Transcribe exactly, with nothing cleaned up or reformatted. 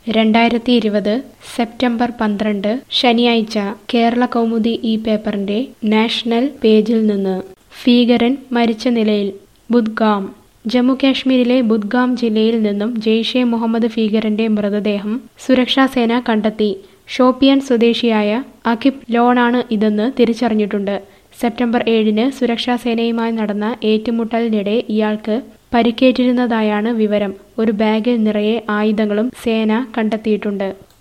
രണ്ടായിരത്തി ഇരുപത് സെപ്റ്റംബർ പന്ത്രണ്ട് ശനിയാഴ്ച കേരള കൗമുദി ഈ പേപ്പറിന്റെ നാഷണൽ പേജിൽ നിന്ന് ഭീകരൻ മരിച്ച നിലയിൽ ബുദ്ഗാം. ജമ്മു കാശ്മീരിലെ ബുദ്ഗാം ജില്ലയിൽ നിന്നും ജെയ്ഷെ മുഹമ്മദ് ഭീകരന്റെ മൃതദേഹം സുരക്ഷാസേന കണ്ടെത്തി. ഷോപ്പിയാൻ സ്വദേശിയായ അഖിബ് ലോണാണ് ഇതെന്ന് തിരിച്ചറിഞ്ഞിട്ടുണ്ട്. സെപ്റ്റംബർ ഏഴിന് സുരക്ഷാസേനയുമായി നടന്ന ഏറ്റുമുട്ടലിനിടെ ഇയാൾക്ക് പരിക്കേറ്റിരുന്നതായാണ് വിവരം. ഒരു ബാഗിൽ നിറയെ ആയുധങ്ങളും സേന കണ്ടെത്തിയിട്ടുണ്ട്.